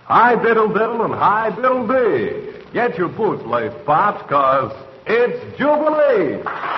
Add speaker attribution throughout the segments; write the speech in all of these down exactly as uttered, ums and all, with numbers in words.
Speaker 1: Hi diddle diddle and hi diddle dee. Get your boots laced, Pops, cause it's Jubilee.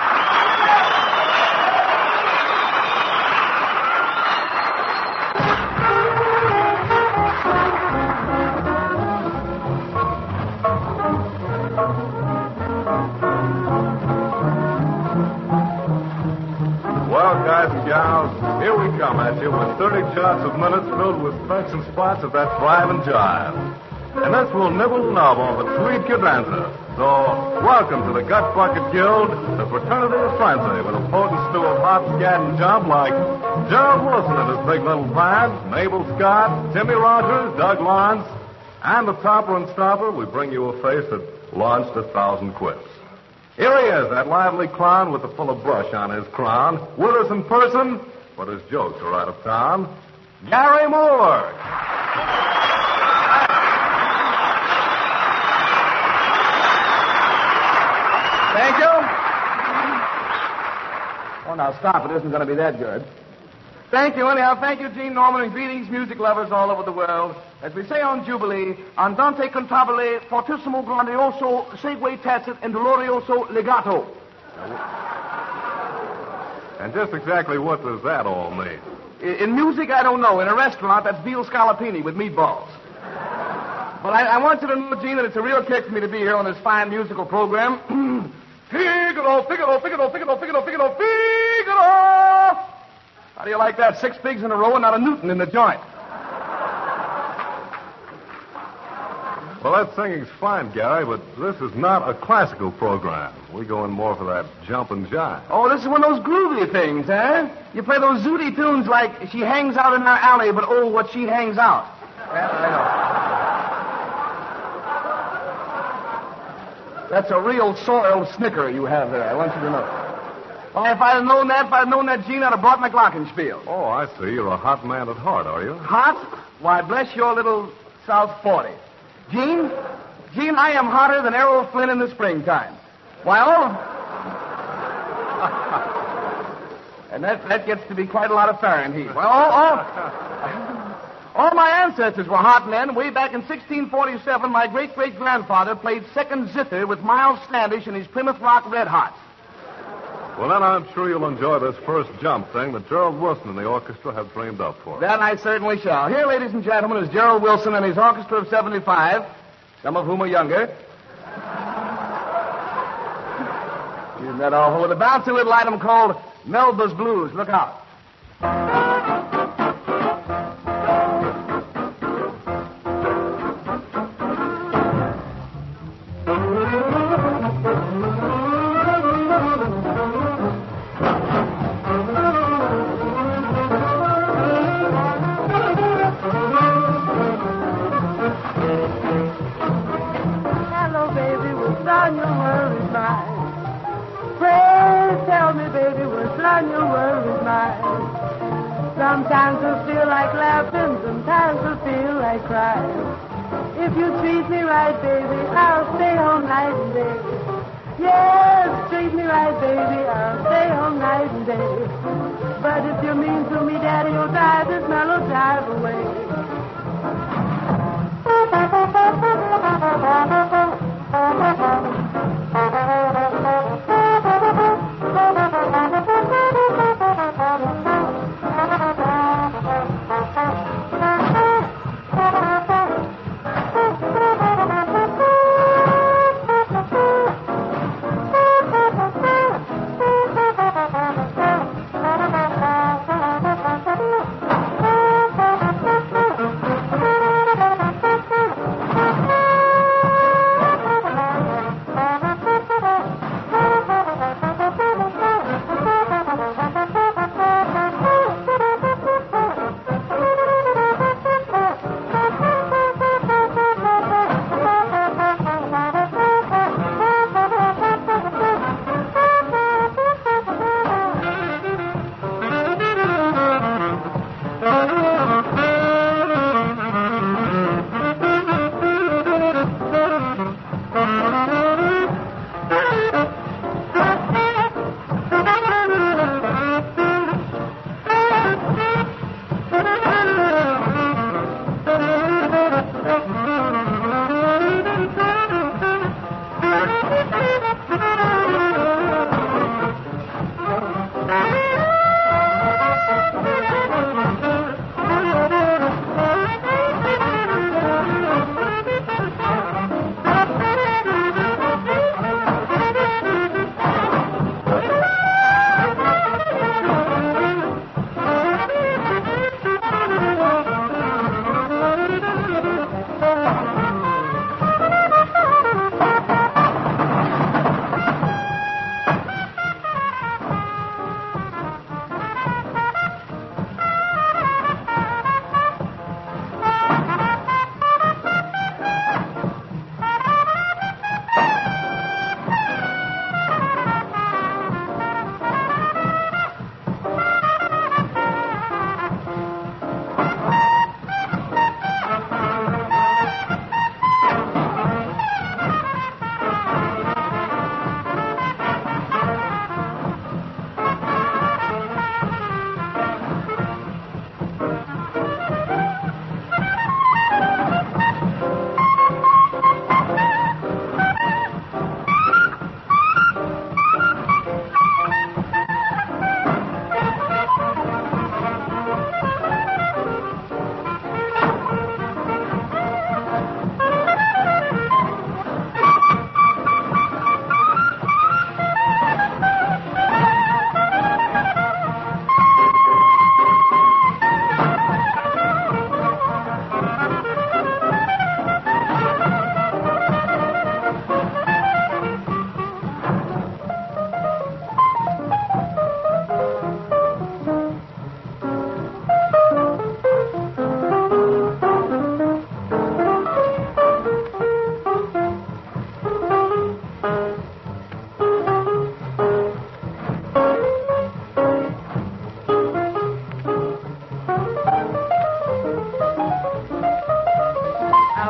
Speaker 1: Well, guys and gals, here we come at you with thirty charts of minutes filled with specks and spots of that thrive and jive. And this will nibble and nub on the sweet cadenza. So, welcome to the Gut Bucket Guild, the fraternity of frenzy, with a potent stew of hop, scat, and jump like Gerald Wilson and his big little band, Mabel Scott, Timmy Rogers, Doug Lawrence, and the topper and stopper, we bring you a face that launched a thousand quips. Here he is, that lively clown with the full of brush on his crown, with us in person, but his jokes are out of town, Gary Moore.
Speaker 2: Thank you. Oh, now stop. It isn't going to be that good. Thank you, anyhow. Thank you, Gene Norman, and greetings, music lovers all over the world. As we say on Jubilee, andante cantabile, fortissimo grandioso, segue tacit, and dolorioso legato.
Speaker 1: And just exactly what does that all mean?
Speaker 2: In, in music, I don't know. In a restaurant, that's veal scallopini with meatballs. But I, I want you to know, Gene, that it's a real kick for me to be here on this fine musical program. Figaro, Figaro, Figaro, Figaro, Figaro, Figaro, Figaro! How do you like that? Six pigs in a row and not a Newton in the joint.
Speaker 1: Well, that singing's fine, Gary, but this is not a classical program. We go in more for that jump and jive.
Speaker 2: Oh, this is one of those groovy things, eh? You play those zooty tunes like She Hangs Out in Our Alley, but oh, what she hangs out. Yeah, I know. That's a real soiled snicker you have there, I want you to know. Well, if I'd have known that, if I'd have known that, Gene, I'd have brought my glockenspiel.
Speaker 1: Oh, I see. You're a hot man at heart, are you?
Speaker 2: Hot? Why, bless your little South forty. Gene? Gene, I am hotter than Errol Flynn in the springtime. Why, all... and that, that gets to be quite a lot of Fahrenheit. Well, all, all... all my ancestors were hot men. Way back in sixteen forty-seven, my great-great-grandfather played second zither with Miles Standish in his Plymouth Rock Red Hots.
Speaker 1: Well, then I'm sure you'll enjoy this first jump thing that Gerald Wilson and the orchestra have dreamed up for us.
Speaker 2: That I certainly shall. Here, ladies and gentlemen, is Gerald Wilson and his orchestra of seventy-five, some of whom are younger. Isn't that all? With a bouncy little item called Melba's Blues. Look out.
Speaker 3: Sometimes I feel like laughing, sometimes I feel like crying. If you treat me right, baby, I'll stay home night and day. Yes, treat me right, baby, I'll stay home night and day. But if you're mean to me, Daddy, you'll drive this melodrave away.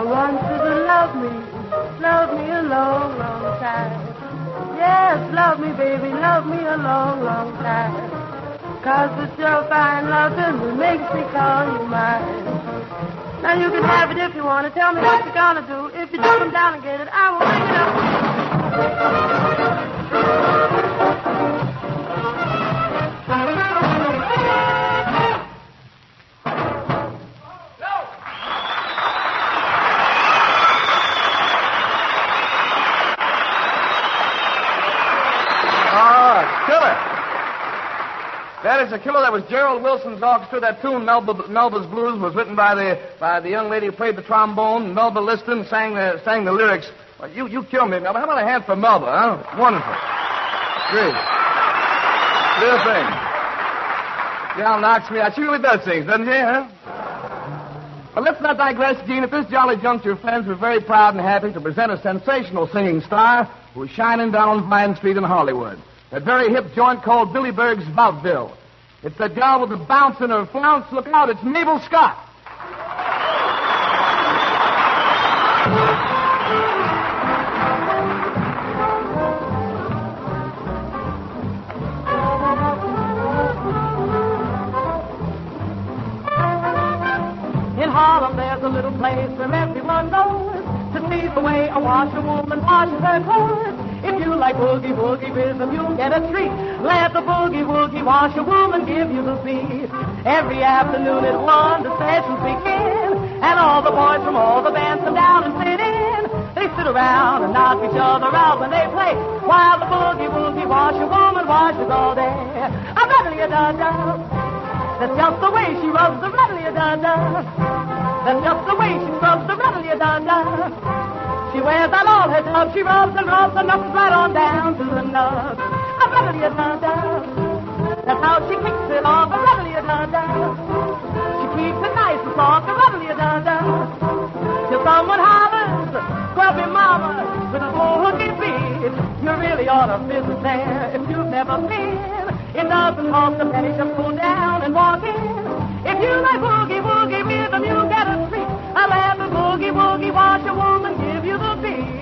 Speaker 3: want you to love me, love me a long, long time. Yes, love me, baby, love me a long, long time. Cause it's your fine loving that makes me call you mine. Now you can have it if you want to. Tell me what you're gonna do. If you just come down and get it, I will bring it up.
Speaker 2: That is the killer. That was Gerald Wilson's orchestra. That tune, Melba, Melba's Blues, was written by the by the young lady who played the trombone. Melba Liston sang the sang the lyrics. Well, you you kill me, Melba. How about a hand for Melba? Huh? Wonderful. Great. Real thing. Gal knocks me out. She really does things, doesn't she? Huh? But let's not digress, Gene. At this jolly juncture, friends, we're very proud and happy to present a sensational singing star who's shining down Vine Street in Hollywood. That very hip joint called Billy Berg's Vaudeville. It's that gal with the bounce in her flounce. Look out, it's Mabel Scott.
Speaker 3: In Harlem, there's a little place where everyone goes to see the way a washerwoman washes her clothes. If you like boogie woogie rhythm, you'll get a treat. Let the boogie woogie washerwoman give you the beat. Every afternoon at one, the sessions begin, and all the boys from all the bands come down and sit in. They sit around and knock each other out when they play, while the boogie woogie washerwoman washes all day. I'm readily a da da. That's just the way she rubs the readily a da da. That's just the way she rubs the readily a da da. She wears out all her tubs, she rubs and rubs and knuckles right on down to the nub. A readily-a-da-da. That's how she kicks it off, a readily-a-da-da. She keeps it nice and soft, a readily-a-da-da. Till someone hollers, grubby mama, with a boogie beat. You really ought to visit there if you've never been. It doesn't cost a penny to pull down and walk in. If you like boogie-woogie rhythm, you get a treat. I'll have a boogie-woogie washerwoman give you the beat.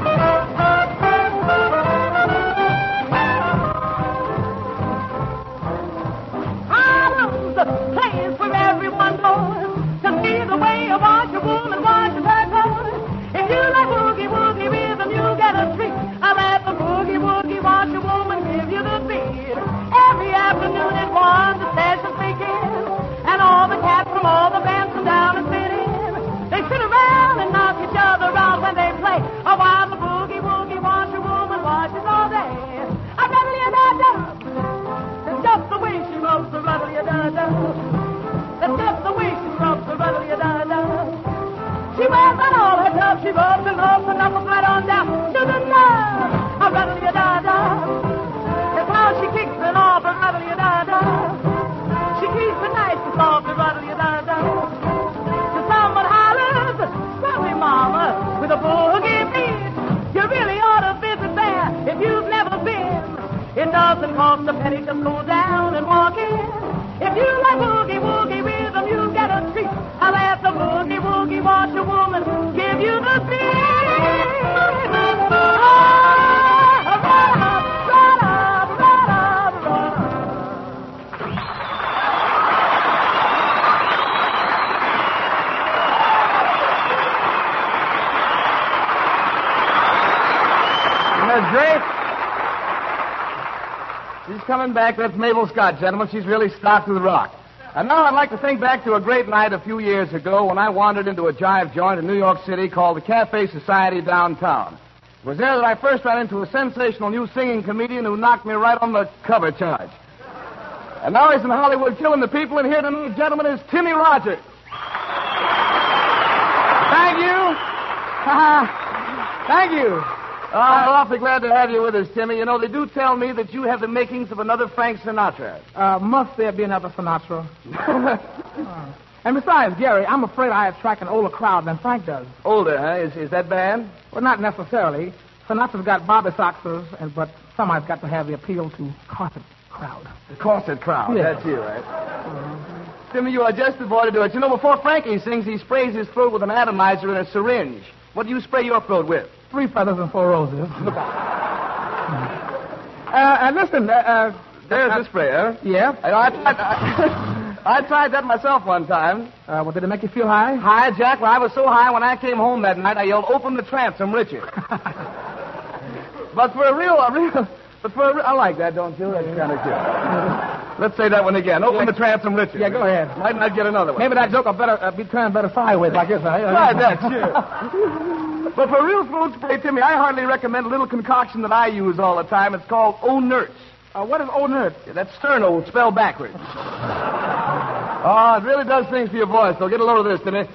Speaker 3: Harlem's a place where everyone goes to see the way a washerwoman washes her clothes. If you like boogie-woogie rhythm, you get a treat. I'll have a boogie-woogie washerwoman give you the beat. Every afternoon at one, the sessions begin, and all the cats from all the bands come down and sit in. They sit around and knock each other out when they play, oh, while the boogie-woogie washerwoman washes all day. A readily-a-da-da. That's just the way she rubs the readily-a-da-da. That's just the way she rubs the readily-a-da-da. She wears out all her tubs, she rubs and rubs and knuckles right on down to the nub. A readily-a-da-da. That's how she kicks it off, a readily-a-da-da. She keeps it nice and soft, a readily-a-da-da. Till someone hollers, "Scrubby mama," with a boogie beat. You really ought to visit there if you've never been. It doesn't cost a penny to go down and walk in. If you like boogie-woogie rhythm, you get a treat. I'll have the boogie-woogie washerwoman give you the beat.
Speaker 2: That's great. She's coming back. That's Mabel Scott, gentlemen. She's really stocked to the rock. And now I'd like to think back to a great night a few years ago when I wandered into a jive joint in New York City called the Cafe Society downtown. It was there that I first ran into a sensational new singing comedian who knocked me right on the cover charge. And now he's in Hollywood killing the people, and here tonight, gentlemen, is Timmy Rogers. Thank you. Thank you. Oh, I'm awfully glad to have you with us, Timmy. You know, they do tell me that you have the makings of another Frank Sinatra.
Speaker 4: Uh, must there be another Sinatra? uh, and besides, Gary, I'm afraid I attract an older crowd than Frank does.
Speaker 2: Older, huh? Is, is that bad?
Speaker 4: Well, not necessarily. Sinatra's got bobby soxers, and but somebody's got to have the appeal to corset crowd.
Speaker 2: The corset crowd.
Speaker 4: Yeah.
Speaker 2: That's you, right?
Speaker 4: Uh-huh.
Speaker 2: Timmy, you are just the boy to do it. You know, before Frankie sings, he sprays his throat with an atomizer and a syringe. What do you spray your throat with?
Speaker 4: Three feathers and four roses. uh, uh, listen, uh, uh,
Speaker 2: There's
Speaker 4: uh,
Speaker 2: the sprayer.
Speaker 4: Yeah?
Speaker 2: I, I, tried, I, I tried that myself one time.
Speaker 4: Uh, well, did it make you feel high?
Speaker 2: Hi, Jack. Well, I was so high when I came home that night, I yelled, "Open the transom, Richard." But for a real, a real, but for a real, I like that, don't you? That's kind of cute. Let's say that one again. Open
Speaker 4: Yeah.
Speaker 2: the transom, Richard.
Speaker 4: Yeah, go ahead.
Speaker 2: Might not get another one.
Speaker 4: Maybe that joke will better uh, be turned better sideways like this. Huh?
Speaker 2: Try that, sure. But for real throat spray, Timmy, I hardly recommend a little concoction that I use all the time. It's called O-Nurts.
Speaker 4: Uh, what is old nerd?
Speaker 2: Yeah, that's sterno spelled backwards. Oh, it really does things for your voice, though. Get a load of this, Timmy.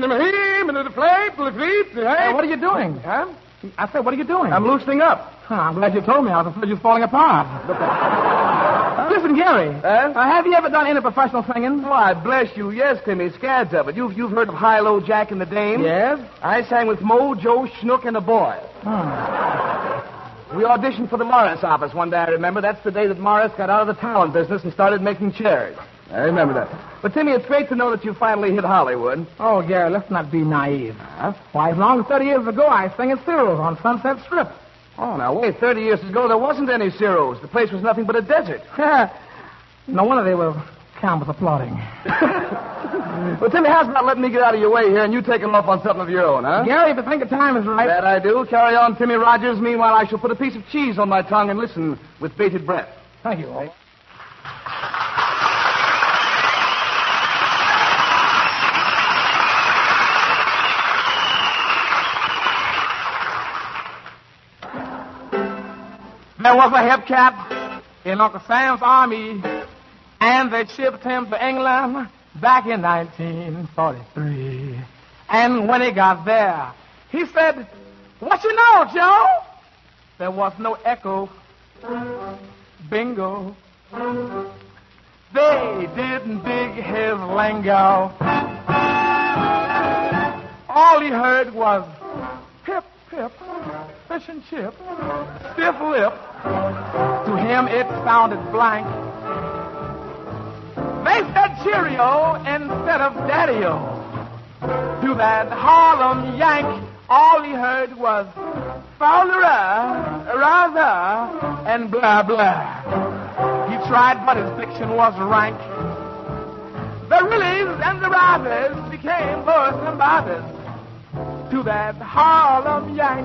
Speaker 4: Hey, what are you doing?
Speaker 2: Huh?
Speaker 4: I said, what are you doing?
Speaker 2: I'm loosening up.
Speaker 4: Huh, I'm glad you told me. I was afraid you were falling apart. Listen, Gary.
Speaker 2: Huh?
Speaker 4: Uh, have you ever done any professional singing?
Speaker 2: Why, bless you, yes, Timmy. Scads of it. You've, you've heard of High-Low Jack and the Dame?
Speaker 4: Yes.
Speaker 2: I sang with Mo, Joe, Schnook, and a boy.
Speaker 4: Hmm.
Speaker 2: We auditioned for the Morris office one day, I remember. That's the day that Morris got out of the talent business and started making chairs. I remember that. But, Timmy, it's great to know that you finally hit Hollywood.
Speaker 4: Oh, Gary, let's not be naive.
Speaker 2: Huh?
Speaker 4: Why, as long as thirty years ago, I sang at Cyril's on Sunset Strip.
Speaker 2: Oh, now, wait. thirty years ago, there wasn't any Ciro's. The place was nothing but a desert.
Speaker 4: No wonder they were campers applauding.
Speaker 2: Well, Timmy, how's about letting me get out of your way here and you taking off on something of your own, huh?
Speaker 4: Gary, if you think the time is right...
Speaker 2: That I do. Carry on, Timmy Rogers. Meanwhile, I shall put a piece of cheese on my tongue and listen with bated breath.
Speaker 4: Thank you, Walt. There was a hepcat in Uncle Sam's army, and they shipped him to England back in nineteen forty-three. And when he got there, he said, "What you know, Joe?" There was no echo. Bingo. They didn't dig his lingo. All he heard was pip, pip, fish and chip, stiff lip. To him it sounded blank. They said cheerio instead of daddy-o. To that Harlem Yank, all he heard was fowlera, rather, and blah, blah. He tried, but his diction was rank. The willies and the rathers became worse than bothers to that Harlem Yank.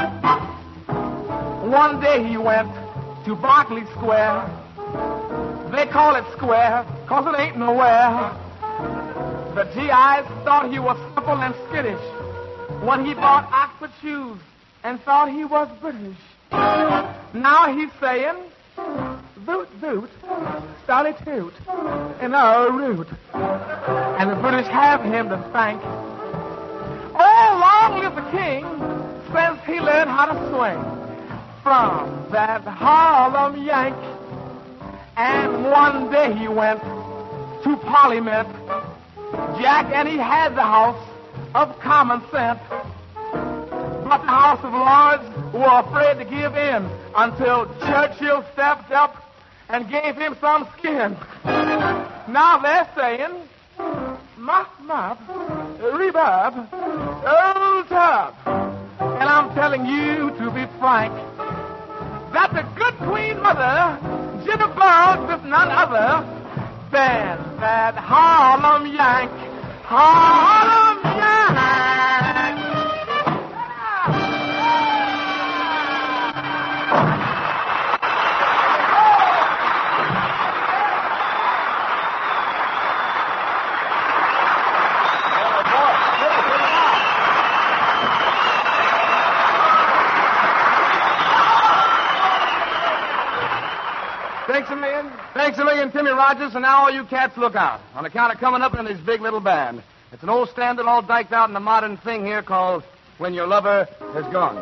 Speaker 4: One day he went to Berkeley Square. They call it square, 'cause it ain't nowhere. The G Is thought he was simple and skittish when he bought Oxford shoes and thought he was British. Now he's saying, "Voot, voot, stolly toot, and a root." And the British have him to thank. Oh, long live the king, since he learned how to swing from that Harlem Yank. And one day he went to Parliament, Jack, and he had the House of Common Sense. But the House of Lords were afraid to give in until Churchill stepped up and gave him some skin. Now they're saying, "Mop, mop, reverb, old tub." And I'm telling you, to be frank, that the good Queen Mother, Jitterbug, is none other than that Harlem Yank. Harlem Yank! Thanks a million. Thanks a million, Timmy Rogers. And now all you cats look out. On account of coming up in this big little band. It's an old standard all diked out in a modern thing here called When Your Lover Has Gone.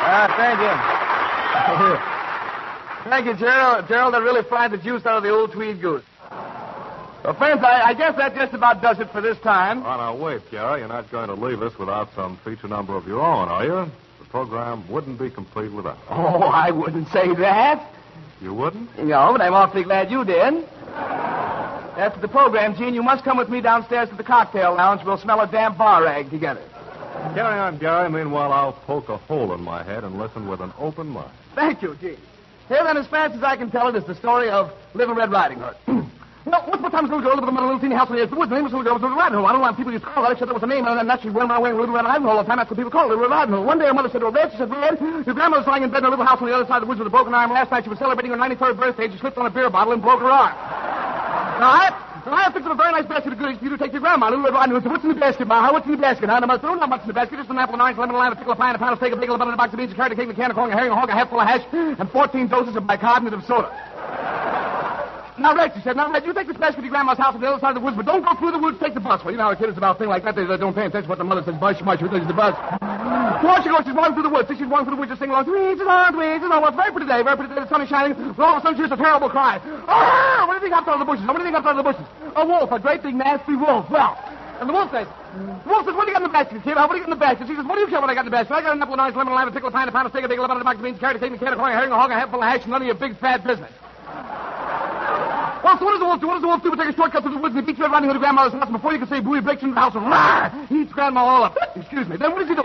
Speaker 2: Ah, thank you. Thank you, Gerald. Gerald, that really fried the juice out of the old Tweed goose. Well, friends, I, I guess that just about does it for this time.
Speaker 1: Oh, now, wait, Gary. You're not going to leave us without some feature number of your own, are you? The program wouldn't be complete without it.
Speaker 2: Oh, I wouldn't say that.
Speaker 1: You wouldn't?
Speaker 2: No, but I'm awfully glad you did. After the program, Gene, you must come with me downstairs to the cocktail lounge. We'll smell a damp bar rag together.
Speaker 1: Carry on, Gary. Meanwhile, I'll poke a hole in my head and listen with an open mind.
Speaker 2: Thank you, Gene. Here, then, as fast as I can tell it, is the story of Little Red Riding Hood. You know, once upon a time, a little girl lived in a little teeny house in the woods. The name was Little Girl was Little Riding Hood. I don't know why people used to call her that, except there was a name, and then naturally went around wearing Little Red Riding Hood all the time. That's what people called her, Little Red Riding Hood. One day, her mother said to her, Red, she said, Red, your grandmother's lying in bed in a little house on the other side of the woods with a broken arm. Last night, she was celebrating her ninety-third birthday. She slipped on a beer bottle and broke her arm. Now, I... Now, I have fixed up a very nice basket of goodies for you to take to your grandma. Little Red Riding Hood said, what's in the basket, Ma? What's in the basket? Huh? Now, not much in the basket. Just an apple, an orange, lemon, a lime, a pickle, a pie, and a pound of steak, a bagel, a butter, a box of beans, a carrot, a cake, a can of corn, a herring, a hog, a half full of hash, and fourteen doses of bicarbonate of soda. Now, Red, she said, now, Red, you take this basket to your grandma's house on the other side of the woods, but don't go through the woods. Take the bus. Well, you know how a kid is about a thing like that. They, they don't pay attention to what the mother says. Bush, much, because the bus. Before she goes, she's walking through the woods. She's walking through the woods, just singing along. Tweeds on, tweeds on. Well, it's a very pretty day, very pretty day. The sun is shining. But all of a sudden, she hears a terrible cry. Oh, what do you think comes out of the bushes? What do you think comes out of the bushes? A wolf, a great big nasty wolf. Well, and the wolf says, the wolf says, what do you got in the basket, kid? What do you got in the basket? She says, what do you care what I got in the basket? I got an apple, an orange, lemon, a lime, a pickle, a pie, and a pound of steak, a bagel, a butter, a box of beans, a carrot, a cake, a can of corn, a herring, a hog, a half full of hash, and none of your big fat business. Well, so what does the wolf do? What does the wolf do? But take a shortcut through the woods and he beats Red Riding Hood to grandmother's house, and before you can say boo, he breaks into the house and rah! He eats grandma all up. Excuse me. Then what does he do?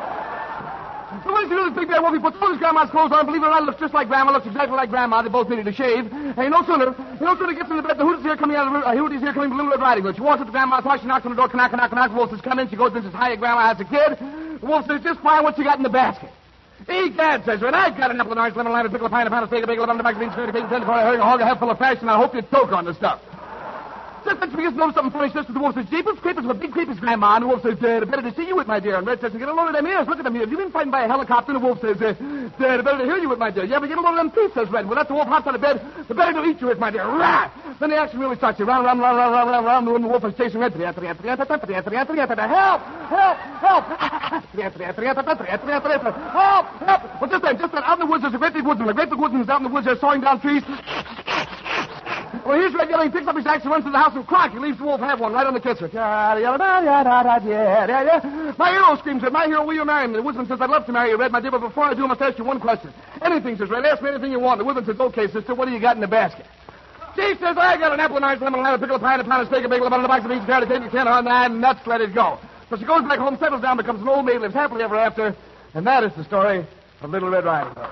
Speaker 2: So what does he do? This big bad wolf, he puts all his grandma's clothes on. Believe it or not, he looks just like grandma, looks exactly like grandma. They both needed to shave. And no sooner, no sooner gets into bed, the hoot is here coming out of the, uh, hoot is here coming from Little Red Riding Hood. She walks up to grandma's house, she knocks on the door, knock, knock, knock. The wolf says, come in. She goes in and says, hiya, grandma, how's the kid? The wolf says, just fine. What you got in the basket? Egad, says Red, I've got an apple, an orange, lemon, lime, a pickle, a pie, and a pound of steak, a bagel, a butter, a box of beans, a carrot, a cake, a can of corn, a herring, a hog, a half full of hash, and I hope you choke on the stuff. Just then she begins to notice something funny. She says to the wolf, says, Jeepers creepers, what big creepers, Grandma. And the wolf says, uh, better to see you with, my dear. And Red says, get a load of them ears. Look at them ears. You've been fighting by a helicopter. And the wolf says, uh, uh, better to hear you with, my dear. Yeah, but get a load of them teeth, says Red. Well, that's the wolf hops out of bed. The better to eat you with, my dear. Rah! Then the action really starts. You round, round, round, round, round, round, round. The wolf is chasing Red. Help! Help! Help! Help! Help! Well, just then, just then, out in the woods, there's a great big woodsman. A great big woodsman is out in the woods there sawing down trees. Well, here's Red yelling. He picks up his axe and runs to the house and crack. He leaves the wolf have one right on the kisser. My hero screams, my hero, will you marry me? The woodsman says, I'd love to marry you, Red, my dear, but before I do, I must ask you one question. Anything, says Red. Ask me anything you want. The woodsman says, okay, sister, what do you got in the basket? She says, I got an apple, an orange, lemon, a pickle, a pie, and a pound of steak, a bagel, a butter, a box of beans, a carrot, a cake, a can of nine nuts, let it go. So she goes back home, settles down, becomes an old maid, lives happily ever after, and that is the story of Little Red Riding Hood.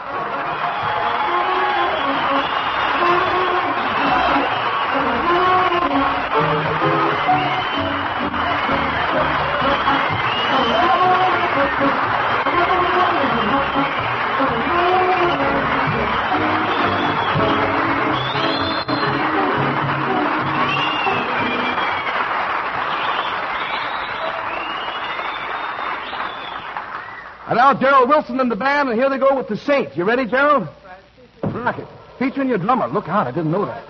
Speaker 2: And now Gerald Wilson and the band, and here they go with the Saint. You ready, Gerald? Rock it. Featuring your drummer. Look out, I didn't know that.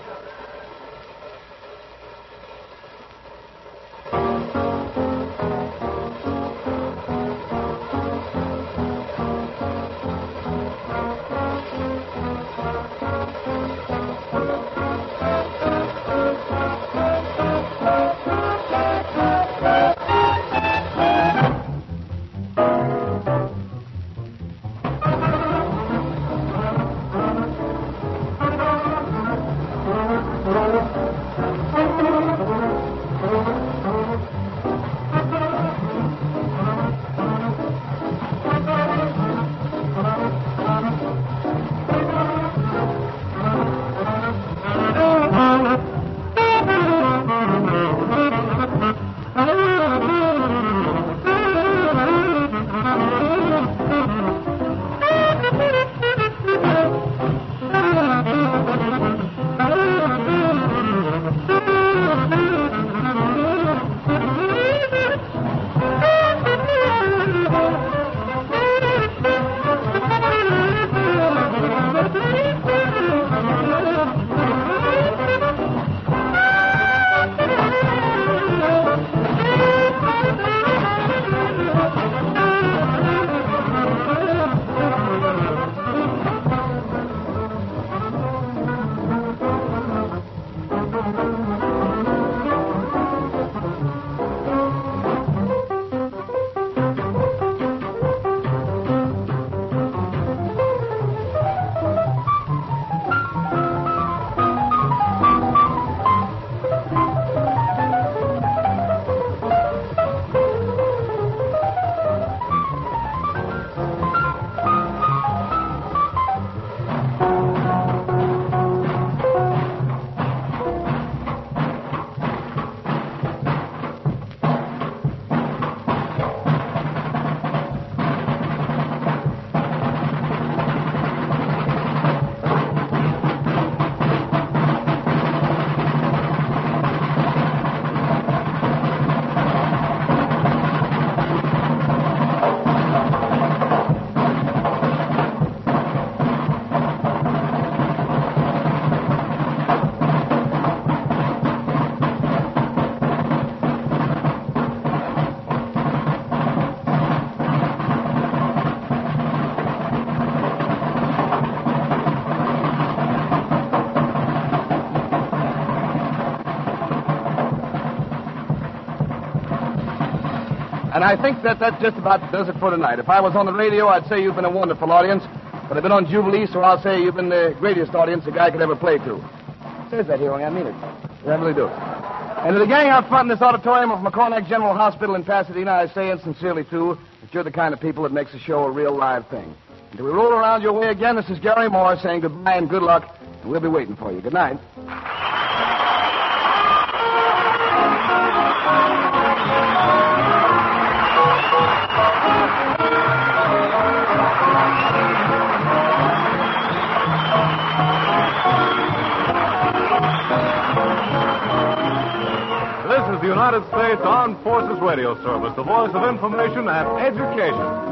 Speaker 2: And I think that that just about does it for tonight. If I was on the radio, I'd say you've been a wonderful audience. But I've been on Jubilee, so I'll say you've been the greatest audience a guy could ever play to. It says that here, only I mean it. I really do. And to the gang out front in this auditorium of McCornack General Hospital in Pasadena, I say, and sincerely too, that you're the kind of people that makes the show a real live thing. Until we roll around your way again, this is Gary Moore saying goodbye and good luck, and we'll be waiting for you. Good night.
Speaker 1: This is the United States Armed Forces Radio Service, the voice of information and education.